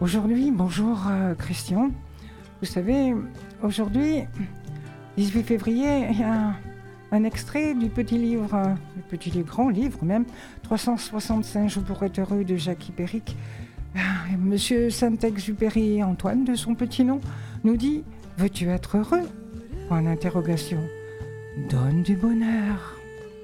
Aujourd'hui, bonjour Christian. Vous savez, aujourd'hui, 18 février, il y a un extrait du petit livre, grand livre même, 365 jours pour être heureux de Jacques Ipéric. Monsieur Saint-Exupéry Antoine, de son petit nom, nous dit « Veux-tu être heureux ?» Point d'interrogation. Donne du bonheur.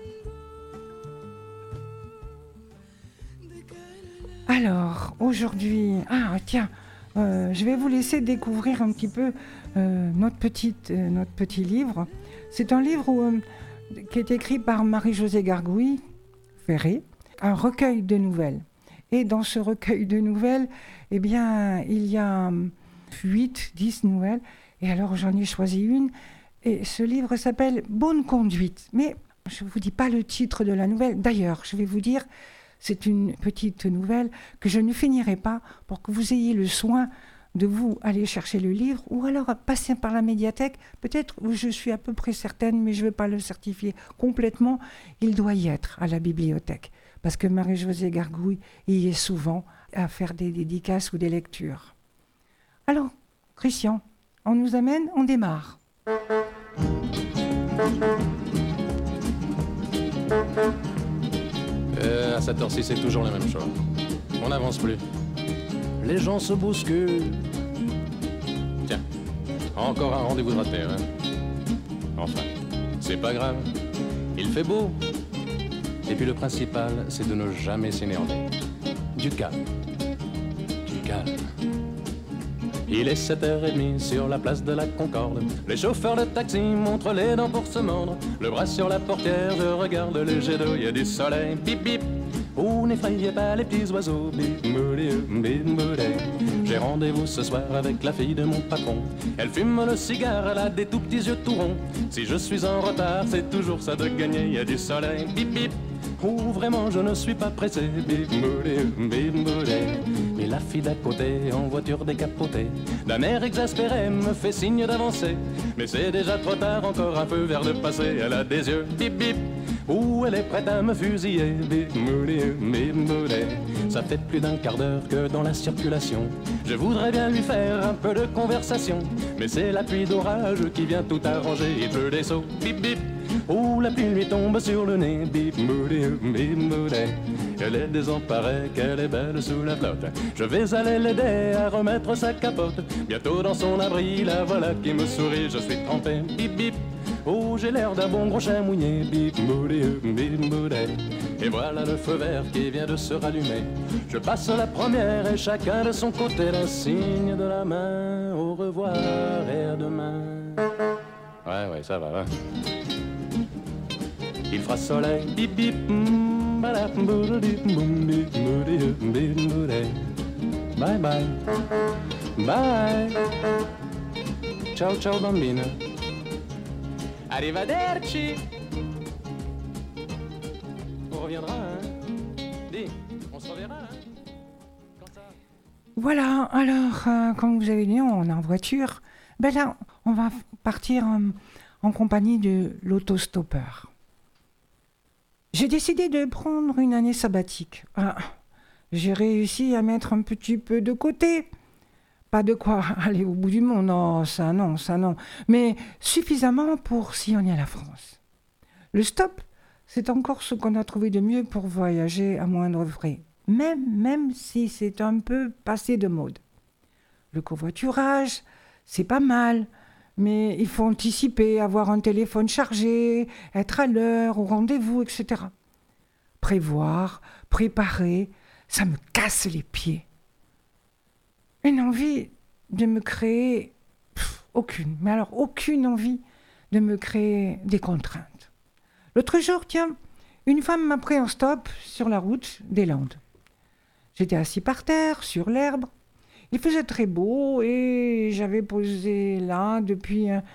Alors, aujourd'hui, je vais vous laisser découvrir un petit peu notre petit livre. C'est un livre qui est écrit par Marie-Josée Gargouille Ferré, un recueil de nouvelles. Et dans ce recueil de nouvelles, eh bien, il y a 10 nouvelles. Et alors, j'en ai choisi une. Et ce livre s'appelle « Bonne conduite ». Mais je ne vous dis pas le titre de la nouvelle. D'ailleurs, je vais vous dire, c'est une petite nouvelle que je ne finirai pas pour que vous ayez le soin de vous aller chercher le livre ou alors passer par la médiathèque. Peut-être, je suis à peu près certaine, mais je ne veux pas le certifier complètement. Il doit y être à la bibliothèque. Parce que Marie-Josée Gargouille y est souvent à faire des dédicaces ou des lectures. Alors, Christian, on nous amène, on démarre. À cette heure-ci, c'est toujours la même chose. On n'avance plus. Les gens se bousculent. Tiens, encore un rendez-vous de raté, hein. Enfin, c'est pas grave. Il fait beau. Et puis le principal, c'est de ne jamais s'énerver. Du calme. Du calme. Il est 7h30 sur la place de la Concorde. Les chauffeurs de taxi montrent les dents pour se mordre. Le bras sur la portière, je regarde le jet d'eau, il y a du soleil, bip bip. Oh, n'effrayez pas les petits oiseaux, bip moulé, bip moulé. J'ai rendez-vous ce soir avec la fille de mon patron. Elle fume le cigare, elle a des tout petits yeux tout ronds. Si je suis en retard, c'est toujours ça de gagner, il y a du soleil, bip bip. Oh, vraiment, je ne suis pas pressé, bip moulé, bip moulé. Mais la fille d'à côté, en voiture décapotée, d'un air exaspéré, me fait signe d'avancer. Mais c'est déjà trop tard, encore un peu vers le passé. Elle a des yeux, bip bip. Ouh, elle est prête à me fusiller, bip moulé, bip moulé. Ça fait plus d'un quart d'heure que dans la circulation je voudrais bien lui faire un peu de conversation. Mais c'est la pluie d'orage qui vient tout arranger. Il pleut des seaux, bip bip. Ouh, la pluie lui tombe sur le nez, bip moulé, bip moulé. Elle est désemparée, qu'elle est belle sous la flotte. Je vais aller l'aider à remettre sa capote. Bientôt dans son abri, la voilà qui me sourit. Je suis trempé, bip bip. Oh, j'ai l'air d'un bon gros chien mouillé, bip moulé, bip moulé. Et voilà le feu vert qui vient de se rallumer. Je passe la première et chacun de son côté le signe de la main. Au revoir et à demain. Ouais, ça va, Il fera soleil, bip bip. Bye bye. Bye. Ciao ciao bambina. Arrivederci. On reviendra, hein. Dis, on se reverra, hein. Voilà, alors, comme vous avez dit, on est en voiture. Ben là, on va partir en compagnie de l'autostoppeur. J'ai décidé de prendre une année sabbatique. J'ai réussi à mettre un petit peu de côté. Pas de quoi aller au bout du monde, non, ça non. Mais suffisamment pour sillonner la France. Le stop, c'est encore ce qu'on a trouvé de mieux pour voyager à moindre frais. Même si c'est un peu passé de mode. Le covoiturage, c'est pas mal. Mais il faut anticiper, avoir un téléphone chargé, être à l'heure, au rendez-vous, etc. Prévoir, préparer, ça me casse les pieds. Une envie de me créer... aucune envie de me créer des contraintes. L'autre jour, une femme m'a pris en stop sur la route des Landes. J'étais assis par terre, sur l'herbe. Il faisait très beau et j'avais posé là depuis un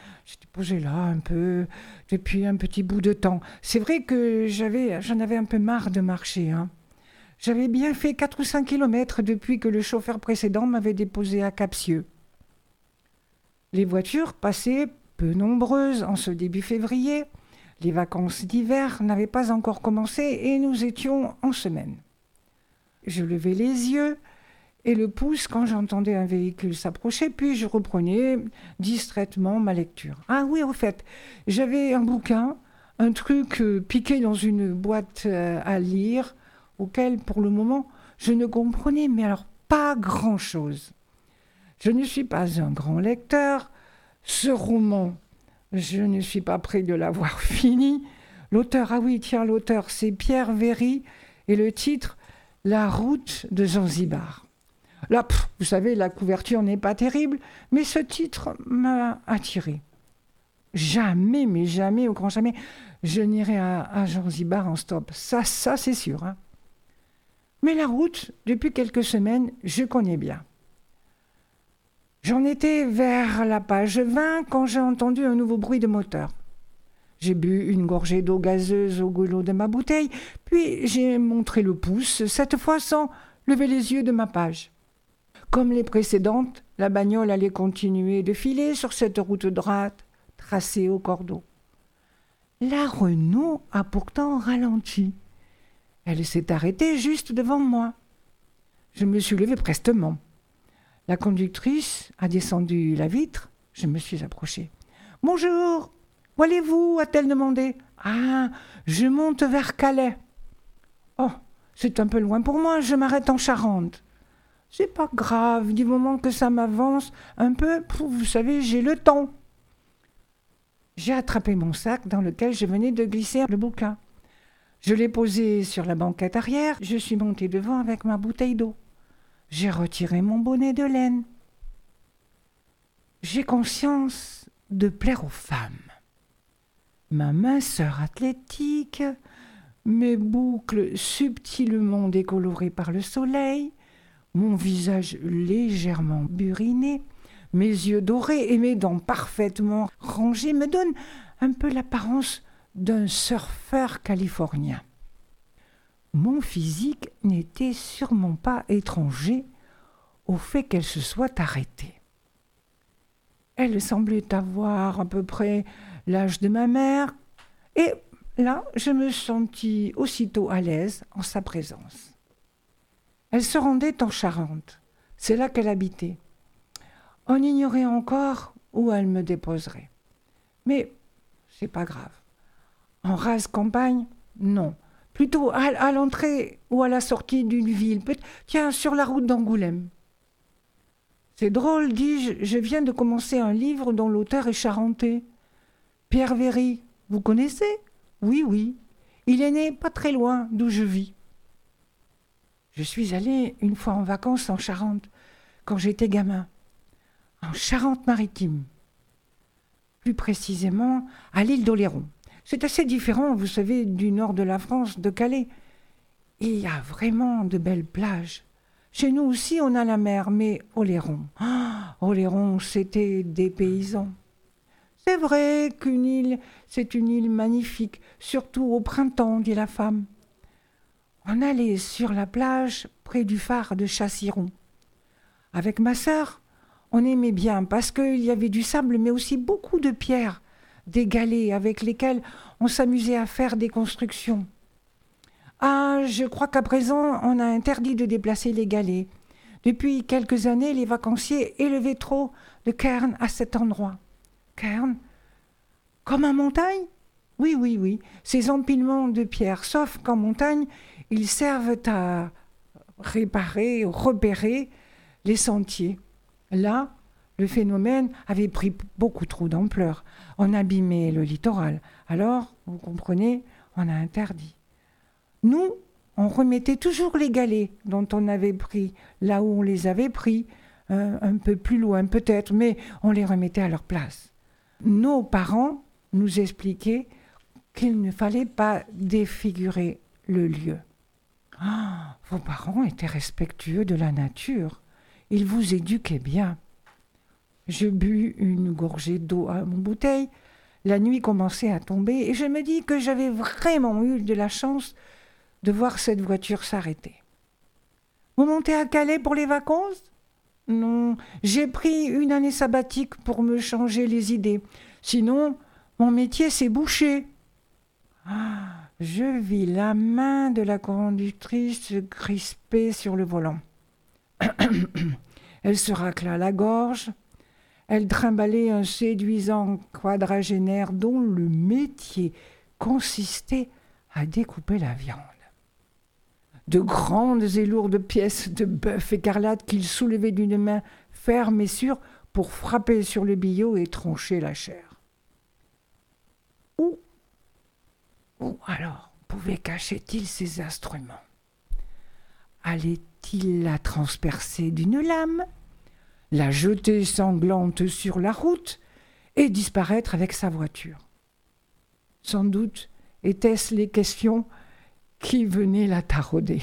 petit bout de temps. C'est vrai que j'en avais un peu marre de marcher. J'avais bien fait 4 ou 5 kilomètres depuis que le chauffeur précédent m'avait déposé à Capsieux. Les voitures passaient peu nombreuses en ce début février. Les vacances d'hiver n'avaient pas encore commencé et nous étions en semaine. Je levai les yeux et le pouce quand j'entendais un véhicule s'approcher, puis je reprenais distraitement ma lecture. Ah oui, au fait, j'avais un bouquin, un truc piqué dans une boîte à lire, auquel, pour le moment, je ne comprenais, mais alors pas grand-chose. Je ne suis pas un grand lecteur. Ce roman, je ne suis pas près de l'avoir fini. L'auteur, l'auteur, c'est Pierre Véry, et le titre, La route de Zanzibar. Là, vous savez, la couverture n'est pas terrible, mais ce titre m'a attiré. Jamais, mais jamais, au grand jamais, je n'irai à Zanzibar en stop. Ça c'est sûr. Hein. Mais la route, depuis quelques semaines, je connais bien. J'en étais vers la page 20 quand j'ai entendu un nouveau bruit de moteur. J'ai bu une gorgée d'eau gazeuse au goulot de ma bouteille, puis j'ai montré le pouce, cette fois sans lever les yeux de ma page. Comme les précédentes, la bagnole allait continuer de filer sur cette route droite, tracée au cordeau. La Renault a pourtant ralenti. Elle s'est arrêtée juste devant moi. Je me suis levé prestement. La conductrice a descendu la vitre. Je me suis approché. « Bonjour, où allez-vous » a-t-elle demandé. « Ah, je monte vers Calais. »« Oh, c'est un peu loin pour moi, je m'arrête en Charente. » « C'est pas grave, du moment que ça m'avance un peu, vous savez, j'ai le temps. » J'ai attrapé mon sac dans lequel je venais de glisser le bouquin. Je l'ai posé sur la banquette arrière, je suis monté devant avec ma bouteille d'eau. J'ai retiré mon bonnet de laine. J'ai conscience de plaire aux femmes. Ma minceur athlétique, mes boucles subtilement décolorées par le soleil, mon visage légèrement buriné, mes yeux dorés et mes dents parfaitement rangées me donnent un peu l'apparence d'un surfeur californien. Mon physique n'était sûrement pas étranger au fait qu'elle se soit arrêtée. Elle semblait avoir à peu près l'âge de ma mère, et là, je me sentis aussitôt à l'aise en sa présence. Elle se rendait en Charente, c'est là qu'elle habitait. On ignorait encore où elle me déposerait. Mais c'est pas grave. En rase campagne, non. Plutôt à l'entrée ou à la sortie d'une ville. Tiens, sur la route d'Angoulême. C'est drôle, dis-je, je viens de commencer un livre dont l'auteur est charentais. Pierre Véry, vous connaissez ? Oui. Il est né pas très loin d'où je vis. Je suis allée une fois en vacances en Charente, quand j'étais gamin, en Charente-Maritime. Plus précisément, à l'île d'Oléron. C'est assez différent, vous savez, du nord de la France, de Calais. Il y a vraiment de belles plages. Chez nous aussi, on a la mer, mais Oléron. Oléron, c'était des paysans. C'est vrai qu'une île, c'est une île magnifique, surtout au printemps, dit la femme. On allait sur la plage près du phare de Chassiron. Avec ma sœur, on aimait bien parce qu'il y avait du sable, mais aussi beaucoup de pierres, des galets avec lesquels on s'amusait à faire des constructions. Ah, je crois qu'à présent, on a interdit de déplacer les galets. Depuis quelques années, les vacanciers élevaient trop de cairns à cet endroit. Cairns ? Comme en montagne ? Oui. Ces empilements de pierres, sauf qu'en montagne, ils servent à réparer, repérer les sentiers. Là, le phénomène avait pris beaucoup trop d'ampleur. On abîmait le littoral. Alors, vous comprenez, on a interdit. Nous, on remettait toujours les galets dont on avait pris, là où on les avait pris, un peu plus loin peut-être, mais on les remettait à leur place. Nos parents nous expliquaient qu'il ne fallait pas défigurer le lieu. Vos parents étaient respectueux de la nature. Ils vous éduquaient bien. Je bus une gorgée d'eau à mon bouteille. La nuit commençait à tomber et je me dis que j'avais vraiment eu de la chance de voir cette voiture s'arrêter. Vous montez à Calais pour les vacances ? Non, j'ai pris une année sabbatique pour me changer les idées. Sinon, mon métier c'est boucher. Je vis la main de la conductrice crispée sur le volant. Elle se racla la gorge. Elle trimballait un séduisant quadragénaire dont le métier consistait à découper la viande. De grandes et lourdes pièces de bœuf écarlate qu'il soulevait d'une main ferme et sûre pour frapper sur le billot et trancher la chair. Où alors cacher-t-il ces instruments? Allait-il la transpercer d'une lame, la jeter sanglante sur la route et disparaître avec sa voiture? Sans doute étaient-ce les questions qui venaient la tarauder.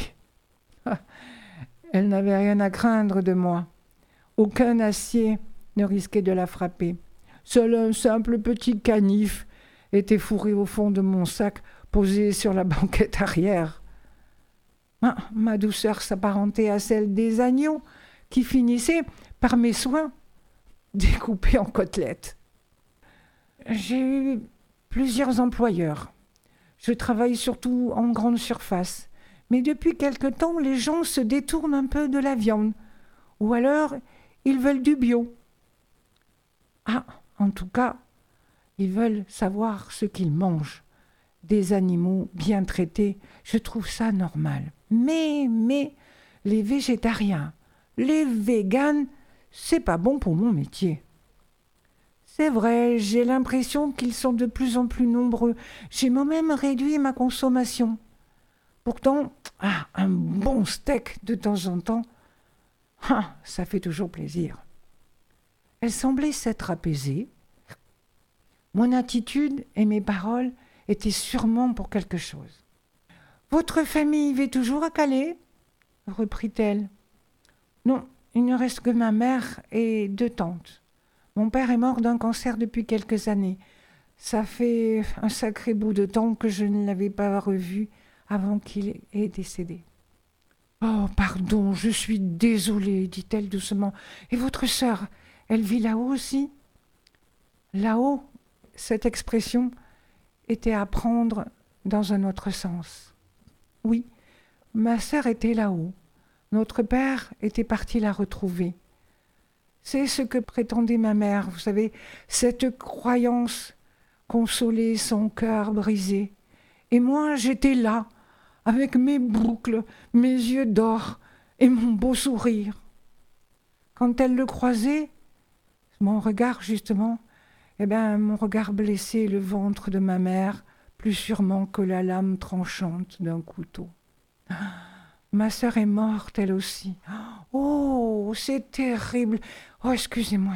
Elle n'avait rien à craindre de moi. Aucun acier ne risquait de la frapper. Seul un simple petit canif était fourré au fond de mon sac posé sur la banquette arrière. Ma douceur s'apparentait à celle des agneaux qui finissaient, par mes soins, découpés en côtelettes. J'ai eu plusieurs employeurs. Je travaille surtout en grande surface. Mais depuis quelque temps, les gens se détournent un peu de la viande. Ou alors, ils veulent du bio. En tout cas, ils veulent savoir ce qu'ils mangent. Des animaux bien traités, je trouve ça normal. Mais, les végétariens, les véganes, c'est pas bon pour mon métier. C'est vrai, j'ai l'impression qu'ils sont de plus en plus nombreux. J'ai moi-même réduit ma consommation. Pourtant, un bon steak de temps en temps, ça fait toujours plaisir. Elle semblait s'être apaisée. Mon attitude et mes paroles étaient sûrement pour quelque chose. « Votre famille vit toujours à Calais ?» reprit-elle. « Non, il ne reste que ma mère et 2 tantes. Mon père est mort d'un cancer depuis quelques années. Ça fait un sacré bout de temps que je ne l'avais pas revu avant qu'il ait décédé. »« Oh, pardon, je suis désolée, dit-elle doucement. Et votre sœur, elle vit là-haut aussi ?» Là-haut, cette expression était à prendre dans un autre sens. Oui, ma sœur était là-haut. Notre père était parti la retrouver. C'est ce que prétendait ma mère, vous savez, cette croyance consolait son cœur brisé. Et moi, j'étais là, avec mes boucles, mes yeux d'or et mon beau sourire. Quand elle le croisait, mon regard justement, mon regard blessait le ventre de ma mère plus sûrement que la lame tranchante d'un couteau. Ma sœur est morte, elle aussi. Oh, c'est terrible. Oh, excusez-moi.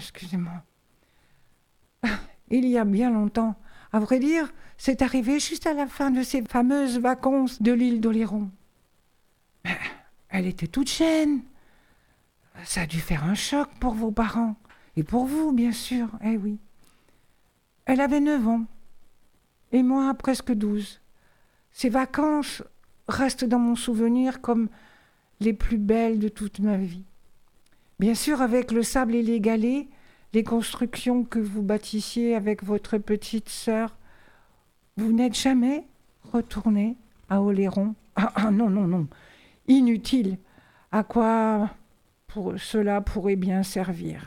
Il y a bien longtemps. À vrai dire, c'est arrivé juste à la fin de ces fameuses vacances de l'île d'Oléron. Mais elle était toute jeune. Ça a dû faire un choc pour vos parents. Et pour vous, bien sûr, eh oui. Elle avait 9 ans. Et moi, presque 12. Ces vacances restent dans mon souvenir comme les plus belles de toute ma vie. Bien sûr, avec le sable et les galets, les constructions que vous bâtissiez avec votre petite sœur, vous n'êtes jamais retourné à Oléron. Non. Inutile. À quoi cela pourrait bien servir.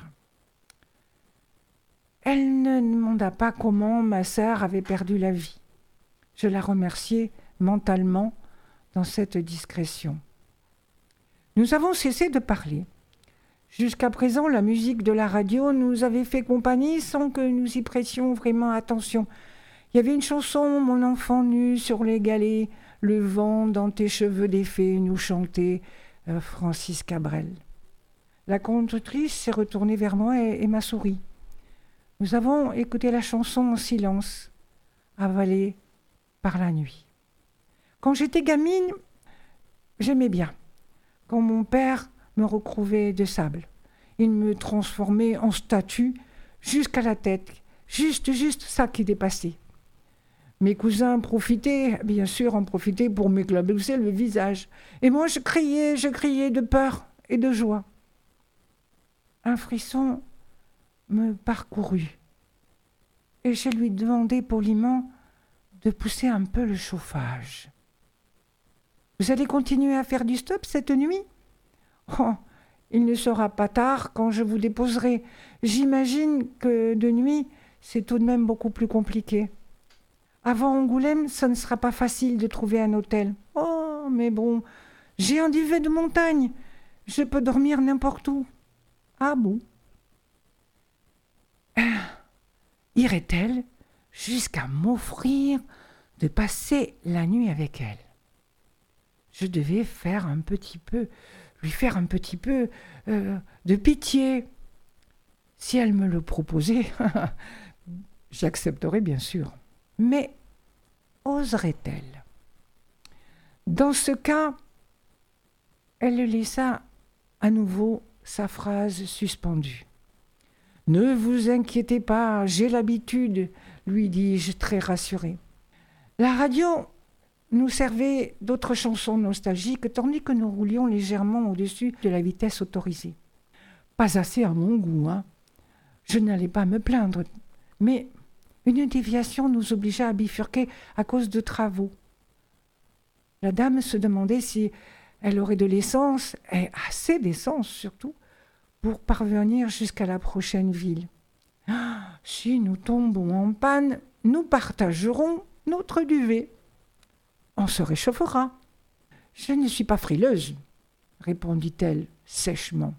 Elle ne demanda pas comment ma sœur avait perdu la vie. Je la remerciai mentalement dans cette discrétion. Nous avons cessé de parler. Jusqu'à présent, la musique de la radio nous avait fait compagnie sans que nous y pressions vraiment attention. Il y avait une chanson, Mon enfant nu sur les galets, le vent dans tes cheveux défaits, nous chantait Francis Cabrel. La conductrice s'est retournée vers moi et m'a souri. Nous avons écouté la chanson en silence, avalée par la nuit. Quand j'étais gamine, j'aimais bien. Quand mon père me recouvrait de sable, il me transformait en statue jusqu'à la tête, juste ça qui dépassait. Mes cousins profitaient, bien sûr, en profitaient pour m'éclabousser le visage. Et moi, je criais de peur et de joie. Un frisson me parcourut et je lui demandai poliment de pousser un peu le chauffage. « Vous allez continuer à faire du stop cette nuit ?»« Oh, Il ne sera pas tard quand je vous déposerai. J'imagine que de nuit, c'est tout de même beaucoup plus compliqué. Avant Angoulême, ça ne sera pas facile de trouver un hôtel. Oh, mais bon, j'ai un duvet de montagne. Je peux dormir n'importe où. Ah bon? Irait-elle jusqu'à m'offrir de passer la nuit avec elle? Je devais lui faire un petit peu de pitié. Si elle me le proposait, j'accepterais bien sûr. Mais oserait-elle? Dans ce cas, elle laissa à nouveau sa phrase suspendue. « Ne vous inquiétez pas, j'ai l'habitude, lui dis-je très rassuré. » La radio nous servait d'autres chansons nostalgiques tandis que nous roulions légèrement au-dessus de la vitesse autorisée. Pas assez à mon goût, hein. Je n'allais pas me plaindre, mais une déviation nous obligea à bifurquer à cause de travaux. La dame se demandait si elle aurait de l'essence, et assez d'essence surtout, pour parvenir jusqu'à la prochaine ville. Si nous tombons en panne, nous partagerons notre duvet. On se réchauffera. Je ne suis pas frileuse, répondit-elle sèchement.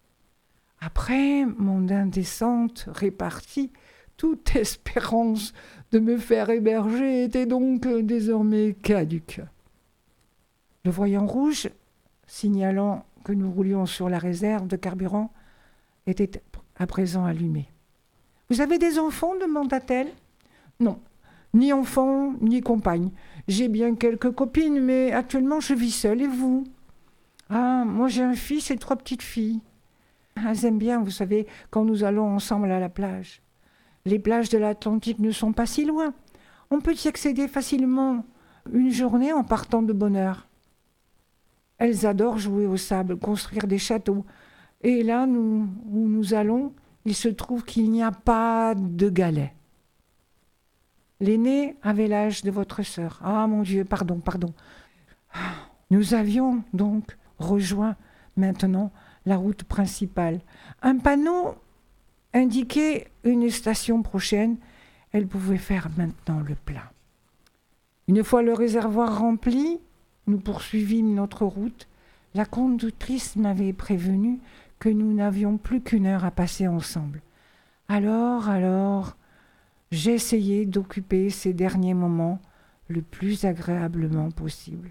Après mon indécente répartie, toute espérance de me faire héberger était donc désormais caduque. Le voyant rouge, signalant que nous roulions sur la réserve de carburant, était à présent allumé. « Vous avez des enfants ?» demanda-t-elle. « Non, ni enfants, ni compagne. J'ai bien quelques copines, mais actuellement je vis seule. Et vous ?»« Ah, moi j'ai un fils et 3 petites filles. Elles aiment bien, vous savez, quand nous allons ensemble à la plage. Les plages de l'Atlantique ne sont pas si loin. On peut y accéder facilement une journée en partant de bonne heure. Elles adorent jouer au sable, construire des châteaux. Et là, où nous allons, il se trouve qu'il n'y a pas de galets. L'aînée avait l'âge de votre sœur. Ah, mon Dieu, pardon. Nous avions donc rejoint maintenant la route principale. Un panneau indiquait une station prochaine. Elle pouvait faire maintenant le plein. Une fois le réservoir rempli, nous poursuivîmes notre route. La conductrice m'avait prévenu que nous n'avions plus qu'1 heure à passer ensemble. Alors, j'essayai d'occuper ces derniers moments le plus agréablement possible.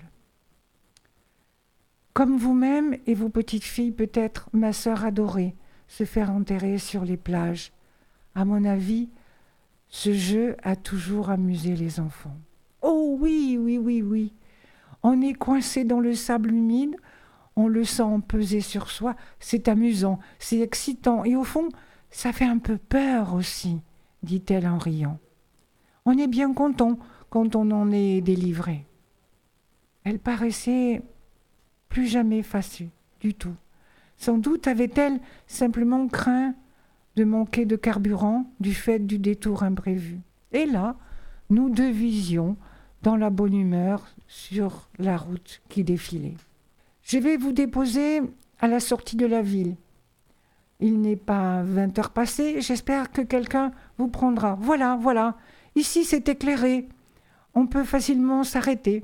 Comme vous-même et vos petites filles, peut-être, ma sœur adorait se faire enterrer sur les plages. À mon avis, ce jeu a toujours amusé les enfants. Oh oui. On est coincé dans le sable humide, on le sent peser sur soi, c'est amusant, c'est excitant, et au fond, ça fait un peu peur aussi, dit-elle en riant. On est bien content quand on en est délivré. Elle paraissait plus jamais fâchée du tout. Sans doute avait-elle simplement craint de manquer de carburant du fait du détour imprévu. Et là, nous devisions dans la bonne humeur sur la route qui défilait. Je vais vous déposer à la sortie de la ville. Il n'est pas 20 heures passées, j'espère que quelqu'un vous prendra. Voilà, ici c'est éclairé, on peut facilement s'arrêter.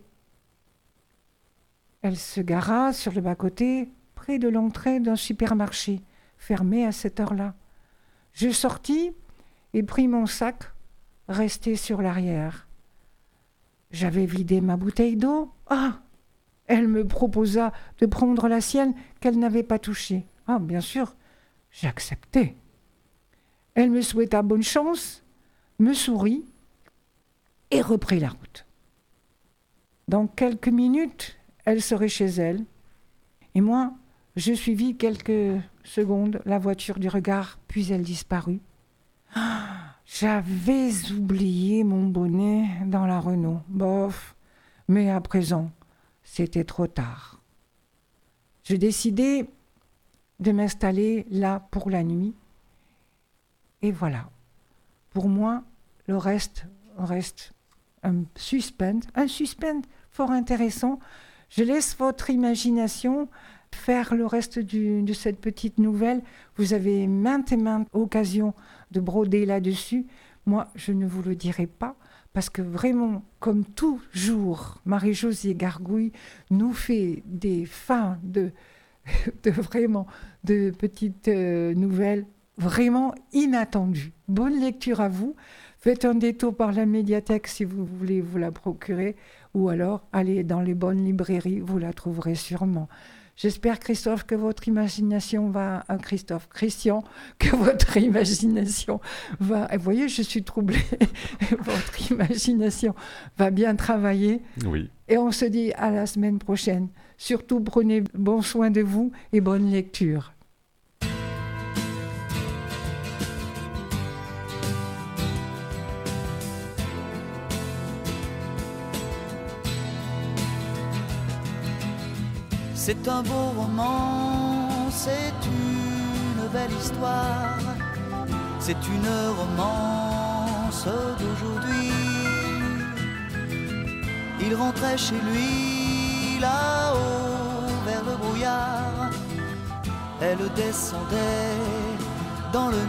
Elle se gara sur le bas-côté, près de l'entrée d'un supermarché, fermé à cette heure-là. Je sortis et pris mon sac, resté sur l'arrière. J'avais vidé ma bouteille d'eau. Ah! Elle me proposa de prendre la sienne qu'elle n'avait pas touchée. Ah, bien sûr, j'acceptai. Elle me souhaita bonne chance, me sourit et reprit la route. Dans quelques minutes, elle serait chez elle. Et moi, je suivis quelques secondes la voiture du regard, puis elle disparut. Ah, j'avais oublié mon bonnet dans la Renault. Bof, mais à présent, c'était trop tard. Je décidai de m'installer là pour la nuit. Et voilà. Pour moi, le reste un suspense fort intéressant. Je laisse votre imagination faire le reste de cette petite nouvelle. Vous avez maintes et maintes occasions de broder là-dessus. Moi, je ne vous le dirai pas, parce que vraiment, comme toujours, Marie-Josée Gargouille nous fait des fins de vraiment de petites nouvelles vraiment inattendues. Bonne lecture à vous. Faites un détour par la médiathèque si vous voulez vous la procurer, ou alors allez dans les bonnes librairies, vous la trouverez sûrement. J'espère, Christian, que votre imagination va... que votre imagination va... Vous voyez, je suis troublée. Votre imagination va bien travailler. Oui. Et on se dit à la semaine prochaine. Surtout, prenez bon soin de vous et bonne lecture. C'est un beau roman, c'est une belle histoire, c'est une romance d'aujourd'hui. Il rentrait chez lui là-haut vers le brouillard, elle descendait dans le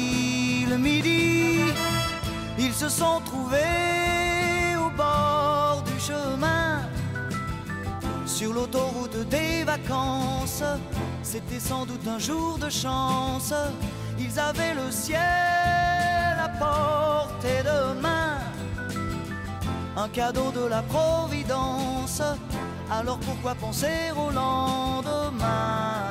midi, ils se sont trouvés au bord du chemin. Sur l'autoroute des vacances, c'était sans doute un jour de chance. Ils avaient le ciel à portée de main, un cadeau de la Providence. Alors pourquoi penser au lendemain?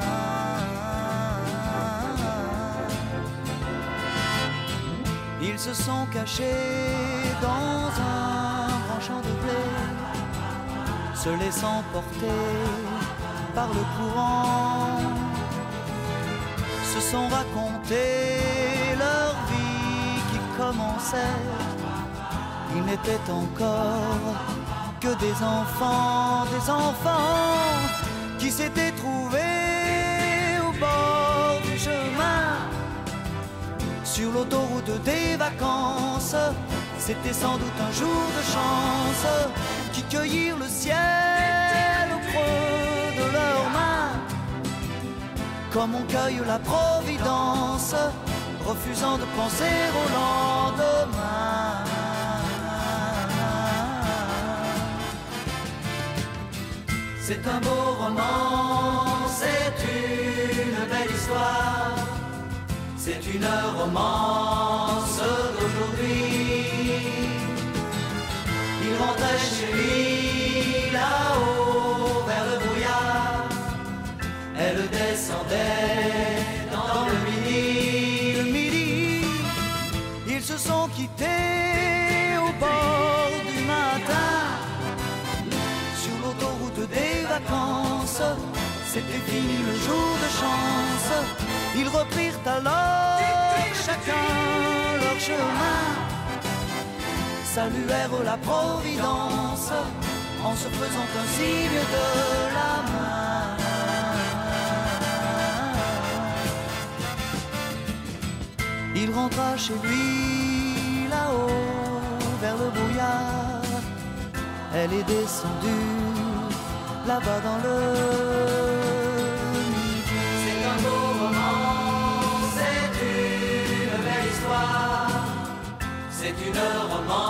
Ils se sont cachés dans un grand champ de blé, se laissant porter par le courant, se sont racontés leur vie qui commençait. Ils n'étaient encore que des enfants qui s'étaient trouvés au bord du chemin. Sur l'autoroute des vacances, c'était sans doute un jour de chance, qui cueillirent le ciel au creux de leurs mains, comme on cueille la providence, refusant de penser au lendemain. C'est un beau roman, c'est une belle histoire, c'est une romance d'aujourd'hui. Il rentrait chez lui là-haut vers le brouillard, elle descendait dans le midi. Ils se sont quittés au bord du matin, sur l'autoroute des vacances. C'était fini le jour de chance. Ils reprirent alors chacun leur chemin, saluèrent la Providence en se faisant un signe de la main. Il rentra chez lui là-haut vers le brouillard, elle est descendue là-bas dans le midi. C'est un beau roman, c'est une belle histoire, c'est une romance